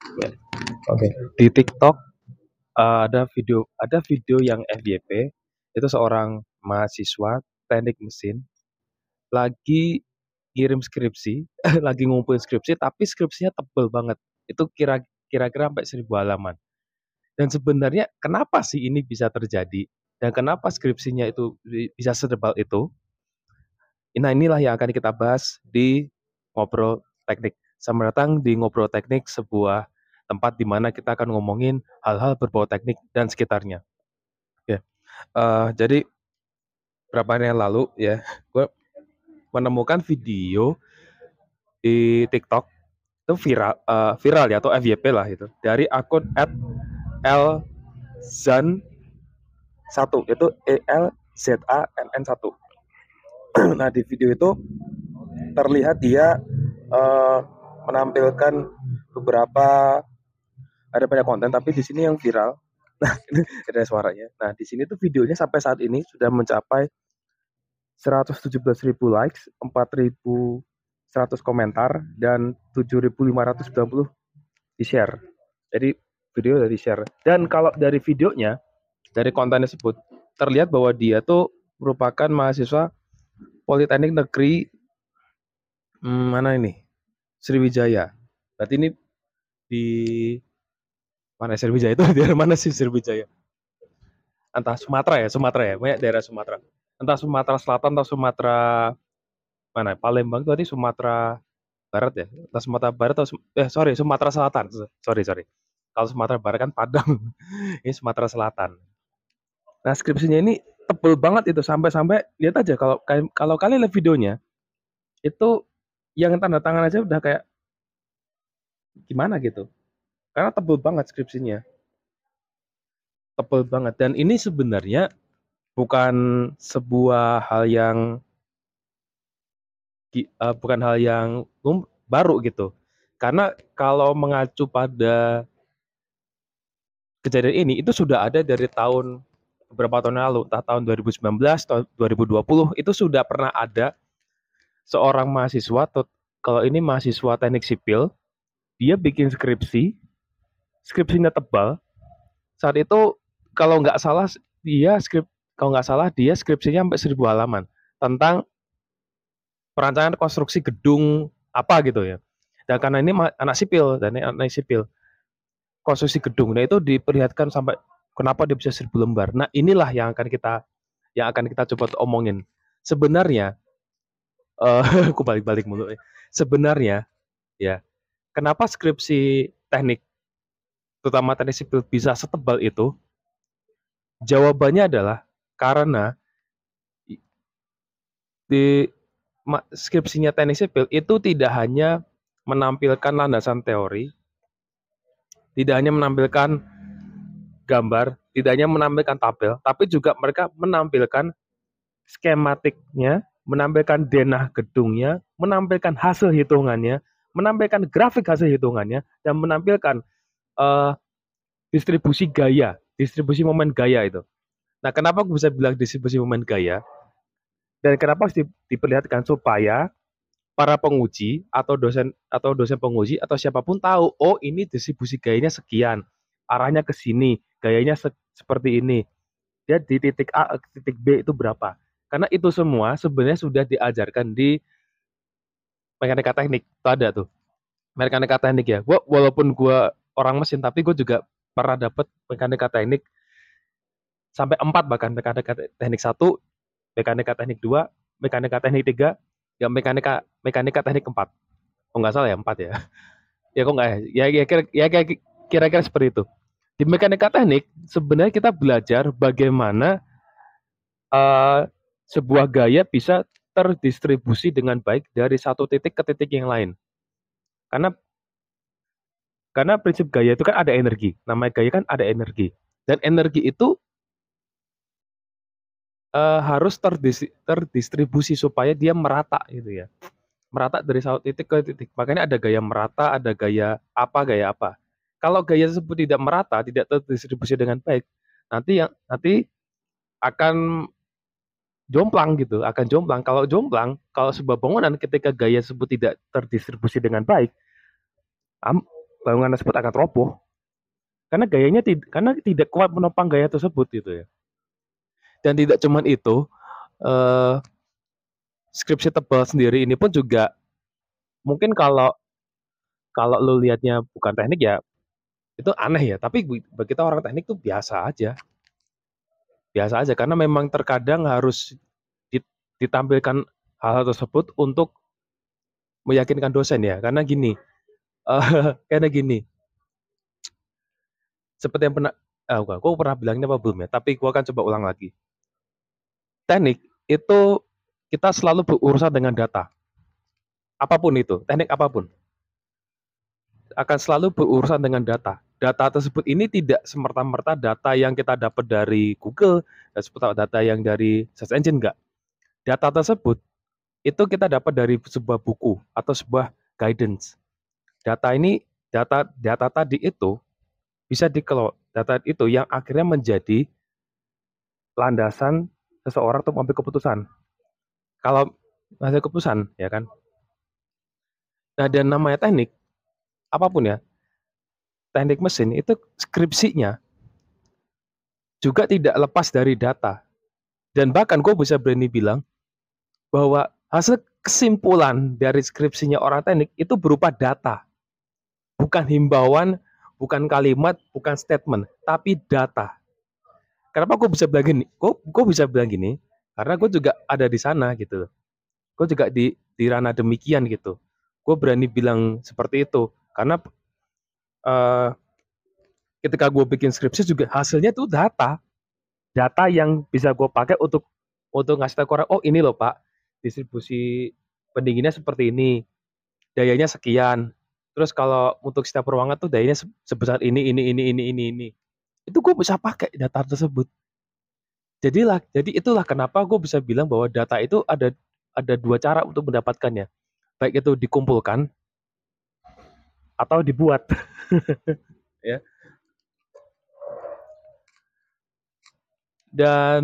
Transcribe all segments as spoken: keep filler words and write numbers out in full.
Oke, di TikTok uh, ada video ada video yang F Y P, itu seorang mahasiswa teknik mesin lagi ngirim skripsi, lagi ngumpulin skripsi tapi skripsinya tebel banget. Itu kira kira-kira sampai seribu halaman. Dan sebenarnya kenapa sih ini bisa terjadi? Dan kenapa skripsinya itu bisa setebal itu? Nah, inilah yang akan kita bahas di Ngobrol Teknik. Selamat datang di Ngobrol Teknik, sebuah tempat di mana kita akan ngomongin hal-hal berbau teknik dan sekitarnya. Ya, eh, jadi beberapa hari yang lalu ya, gue menemukan video di TikTok itu viral, eh, viral ya atau F Y P lah itu dari akun at elzan satu itu E L Z A N N satu. Nah, di video itu terlihat dia eh, menampilkan beberapa ada banyak konten tapi di sini yang viral. Nah, ini ada suaranya. Nah, di sini tuh videonya sampai saat ini sudah mencapai seratus tujuh belas ribu likes, empat ribu seratus komentar, dan tujuh ribu lima ratus sembilan puluh di-share. Jadi video dari share. Dan kalau dari videonya, dari konten tersebut, terlihat bahwa dia tuh merupakan mahasiswa Politeknik Negeri hmm, mana ini? Sriwijaya. Berarti ini di mana Sriwijaya itu? Di mana sih Sriwijaya? Entah Sumatera ya, Sumatera ya, banyak daerah Sumatera. Entah Sumatera Selatan atau Sumatera mana? Palembang itu tadi Sumatera Barat ya? Entah Sumatera Barat atau eh sorry Sumatera Selatan. Sorry sorry. Kalau Sumatera Barat kan Padang, ini Sumatera Selatan. Nah skripsinya ini tebel banget itu sampai-sampai lihat aja kalau kalau kalian lihat videonya itu yang tanda tangan aja udah kayak gimana gitu. Karena tebel banget skripsinya, tebel banget. Dan ini sebenarnya bukan sebuah hal yang uh, bukan hal yang um, baru gitu. Karena kalau mengacu pada kejadian ini itu sudah ada dari tahun beberapa tahun lalu, entah tahun dua ribu sembilan belas atau dua ribu dua puluh itu sudah pernah ada seorang mahasiswa atau kalau ini mahasiswa teknik sipil, dia bikin skripsi, skripsinya tebal. Saat itu kalau nggak salah dia skrip kalau nggak salah dia skripsinya sampai seribu halaman tentang perancangan konstruksi gedung apa gitu ya. Dan karena ini anak sipil dan ini anak sipil konstruksi gedung, nah itu diperlihatkan sampai kenapa dia bisa seribu lembar. Nah inilah yang akan kita yang akan kita coba omongin. Sebenarnya, uh, aku balik-balik mulu. Sebenarnya ya, kenapa skripsi teknik, terutama teknik sipil bisa setebal itu? Jawabannya adalah karena di skripsinya teknik sipil itu tidak hanya menampilkan landasan teori, tidak hanya menampilkan gambar, tidak hanya menampilkan tabel, tapi juga mereka menampilkan skematiknya, menampilkan denah gedungnya, menampilkan hasil hitungannya, menampilkan grafik hasil hitungannya, dan menampilkan uh, distribusi gaya, distribusi momen gaya itu. Nah, kenapa aku bisa bilang distribusi momen gaya? Dan kenapa harus diperlihatkan supaya para penguji atau dosen atau dosen penguji atau siapapun tahu, oh ini distribusi gayanya sekian, arahnya ke sini, gayanya se seperti ini. Dia di titik A, titik B itu berapa? Karena itu semua sebenarnya sudah diajarkan di mekanika teknik. Itu ada tuh. Mekanika teknik ya. Gua walaupun gua orang mesin tapi gue juga pernah dapat mekanika teknik sampai empat bahkan mekanika teknik satu, mekanika teknik dua, mekanika teknik tiga, ya mekanika mekanika teknik empat. Oh nggak salah ya empat ya. Ya kok nggak ya? Ya kira ya kira-kira seperti itu. Di mekanika teknik sebenarnya kita belajar bagaimana uh, sebuah gaya bisa terdistribusi dengan baik dari satu titik ke titik yang lain. Karena karena prinsip gaya itu kan ada energi. Namanya gaya kan ada energi. Dan energi itu uh, harus terdis terdistribusi supaya dia merata gitu ya. Merata dari satu titik ke titik. Makanya ada gaya merata, ada gaya apa, gaya apa. Kalau gaya tersebut tidak merata, tidak terdistribusi dengan baik, nanti yang nanti akan jomplang gitu, akan jomplang. Kalau jomplang, kalau sebuah bangunan ketika gaya tersebut tidak terdistribusi dengan baik, bangunan tersebut akan roboh karena gayanya tid- karena tidak kuat menopang gaya tersebut gitu ya. Dan tidak cuman itu, eh, skripsi tebal sendiri ini pun juga mungkin kalau kalau lu lihatnya bukan teknik ya itu aneh ya, tapi bagi kita orang teknik tuh biasa aja. Biasa aja karena memang terkadang harus ditampilkan hal-hal tersebut untuk meyakinkan dosen ya. Karena gini, uh, karena gini, seperti yang pernah ah, gua, gua pernah bilang ini apa belum ya, tapi gua akan coba ulang lagi. Teknik itu kita selalu berurusan dengan data. Apapun itu, teknik apapun akan selalu berurusan dengan data. Data tersebut ini tidak semerta-merta data yang kita dapat dari Google, dan seperti data yang dari search engine enggak. Data tersebut itu kita dapat dari sebuah buku atau sebuah guidance. Data ini, data data tadi itu bisa dikelola. Data itu yang akhirnya menjadi landasan seseorang untuk mengambil keputusan. Kalau mengambil keputusan, ya kan. Nah, dan namanya teknik, apapun ya, teknik mesin itu skripsinya juga tidak lepas dari data. Dan bahkan gue bisa berani bilang bahwa hasil kesimpulan dari skripsinya orang teknik itu berupa data. Bukan himbauan, bukan kalimat, bukan statement, tapi data. Kenapa gue bisa bilang gini? Gue, gue bisa bilang gini, karena gue juga ada di sana gitu. Gue juga di, di ranah demikian gitu. Gue berani bilang seperti itu, karena uh, ketika gue bikin skripsi juga hasilnya tuh data. Data yang bisa gue pakai untuk untuk ngasih tahu ke orang, oh ini loh Pak, distribusi pendinginnya seperti ini, dayanya sekian. Terus kalau untuk setiap ruangan tuh dayanya sebesar ini, ini, ini, ini, ini, ini. Itu gue bisa pakai data tersebut. Jadilah, jadi itulah kenapa gue bisa bilang bahwa data itu ada ada dua cara untuk mendapatkannya. Baik itu dikumpulkan atau dibuat. Ya. Dan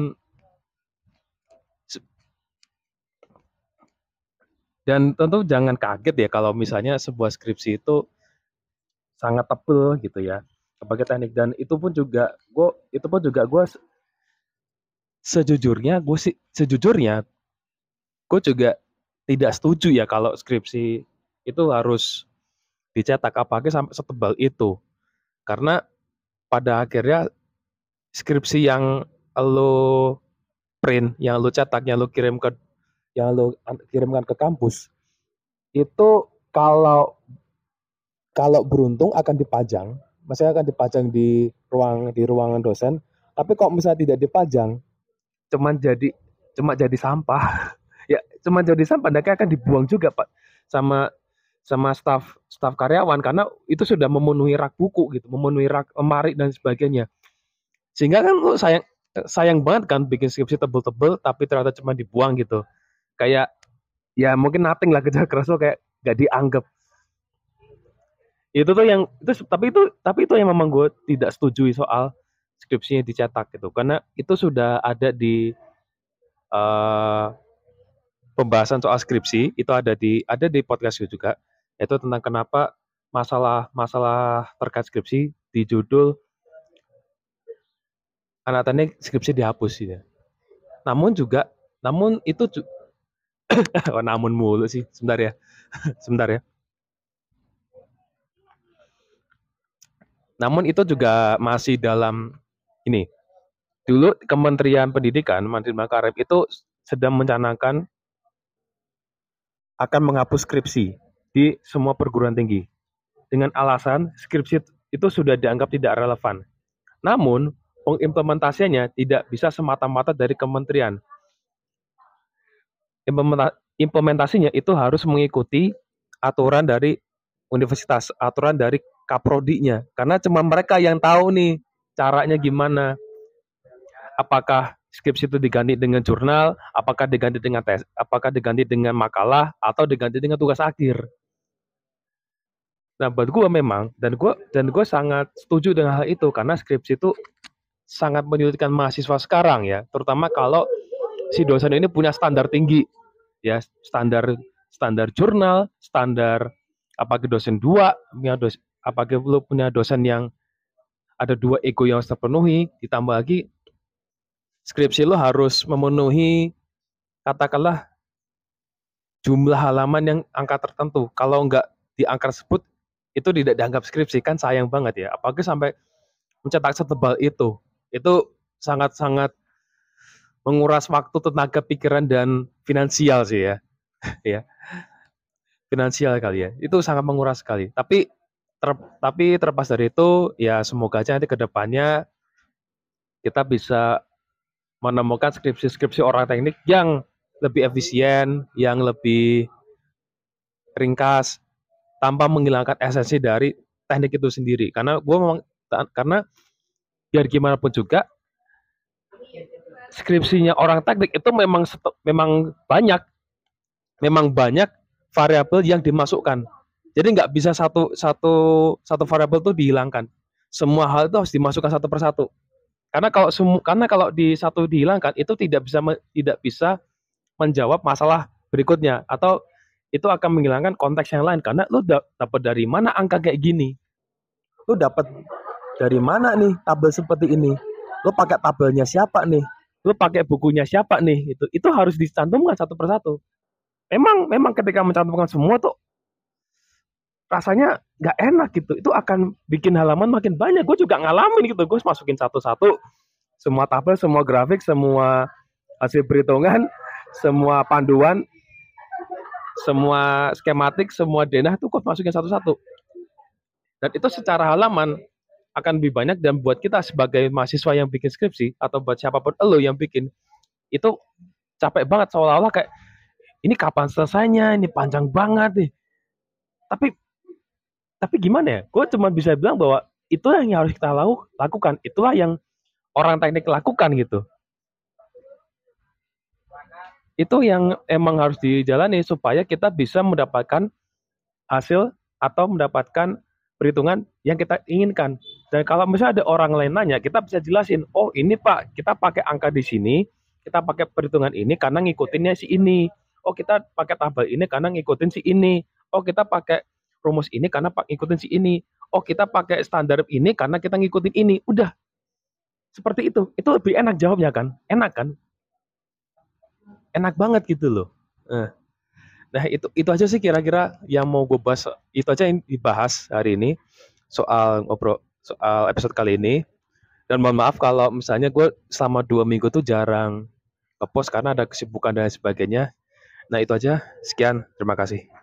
dan tentu jangan kaget ya kalau misalnya sebuah skripsi itu sangat tebel gitu ya sebagai teknik, dan itu pun juga gue itu pun juga gue sejujurnya gue sih sejujurnya gue juga tidak setuju ya kalau skripsi itu harus dicetak apalagi sampai setebal itu, karena pada akhirnya skripsi yang lo print, yang lo cetak, yang lo kirim ke yang lo kirimkan ke kampus itu kalau kalau beruntung akan dipajang, maksudnya akan dipajang di ruang di ruangan dosen. Tapi kalau misalnya tidak dipajang, cuman jadi cuma jadi sampah. Ya, cuma jadi sampah, mereka akan dibuang juga Pak sama sama staf staf karyawan karena itu sudah memenuhi rak buku gitu, memenuhi rak lemari dan sebagainya. Sehingga kan lu sayang sayang banget kan bikin skripsi tebel-tebel tapi ternyata cuma dibuang gitu. Kayak ya mungkin nothing lah kerja keras lo kayak gak dianggap. Itu tuh yang itu tapi itu tapi itu yang memang gue tidak setuju soal skripsinya dicetak gitu karena itu sudah ada di uh, pembahasan soal skripsi itu ada di ada di podcast juga, yaitu tentang kenapa masalah masalah terkait skripsi di judul anak teknik skripsi dihapus ya. Namun juga namun itu oh, namun mulu sih sebentar ya sebentar ya. Namun itu juga masih dalam ini. Dulu Kementerian Pendidikan, Nadiem Makarim itu sedang mencanangkan akan menghapus skripsi di semua perguruan tinggi dengan alasan skripsi itu sudah dianggap tidak relevan. Namun pengimplementasinya tidak bisa semata-mata dari kementerian. Implementasinya itu harus mengikuti aturan dari universitas, aturan dari kaprodinya. Karena cuma mereka yang tahu nih caranya gimana. Apakah skripsi itu diganti dengan jurnal, apakah diganti dengan tes, apakah diganti dengan makalah, atau diganti dengan tugas akhir. Nah, buat gue memang, dan gue dan gue sangat setuju dengan hal itu karena skripsi itu sangat menyulitkan mahasiswa sekarang ya, terutama kalau si dosen ini punya standar tinggi, ya standar standar jurnal, standar apa ke dosen dua, punya dosen, apalagi lu punya dosen yang ada dua ego yang harus terpenuhi, ditambah lagi skripsi lu harus memenuhi katakanlah jumlah halaman yang angka tertentu. Kalau nggak di angka tersebut, itu tidak dianggap skripsi, kan sayang banget ya. Apalagi sampai mencetak setebal itu. Itu sangat-sangat menguras waktu, tenaga, pikiran, dan finansial sih ya. ya, finansial kali ya. Itu sangat menguras sekali. Tapi ter, tapi terlepas dari itu, ya semoga aja nanti ke depannya kita bisa menemukan skripsi-skripsi orang teknik yang lebih efisien, yang lebih ringkas, tanpa menghilangkan esensi dari teknik itu sendiri. Karena gue memang karena biar gimana pun juga skripsinya orang teknik itu memang memang banyak, memang banyak variabel yang dimasukkan. Jadi nggak bisa satu satu satu variabel itu dihilangkan. Semua hal itu harus dimasukkan satu persatu. Karena kalau semu, karena kalau di satu dihilangkan itu tidak bisa tidak bisa menjawab masalah berikutnya atau itu akan menghilangkan konteks yang lain karena lu dapat dari mana angka kayak gini, lu dapat dari mana nih tabel seperti ini, lu pakai tabelnya siapa nih, lu pakai bukunya siapa nih, itu itu harus dicantumkan satu persatu. Memang memang ketika mencantumkan semua tuh rasanya nggak enak gitu, itu akan bikin halaman makin banyak. Gue juga ngalamin gitu, gue masukin satu-satu semua tabel, semua grafik, semua hasil perhitungan, semua panduan, semua skematik, semua denah tuh gue masukin satu-satu. Dan itu secara halaman akan lebih banyak dan buat kita sebagai mahasiswa yang bikin skripsi atau buat siapapun lo yang bikin itu capek banget seolah-olah kayak ini kapan selesainya, ini panjang banget nih. Tapi tapi gimana ya? Gue cuma bisa bilang bahwa itu yang harus kita lakukan, itulah yang orang teknik lakukan gitu. Itu yang emang harus dijalani supaya kita bisa mendapatkan hasil atau mendapatkan perhitungan yang kita inginkan. Dan kalau misalnya ada orang lain nanya, kita bisa jelasin, oh ini Pak, kita pakai angka di sini, kita pakai perhitungan ini karena ngikutinnya si ini. Oh kita pakai tabel ini karena ngikutin si ini. Oh kita pakai rumus ini karena ngikutin si ini. Oh kita pakai standar ini karena kita ngikutin ini. Udah, seperti itu. Itu lebih enak jawabnya kan? Enak kan? Enak banget gitu loh. Nah itu itu aja sih kira-kira yang mau gue bahas, itu aja yang dibahas hari ini soal ngobrol soal episode kali ini. Dan mohon maaf kalau misalnya gue selama dua minggu tuh jarang ngepost karena ada kesibukan dan sebagainya. Nah itu aja, sekian, terima kasih.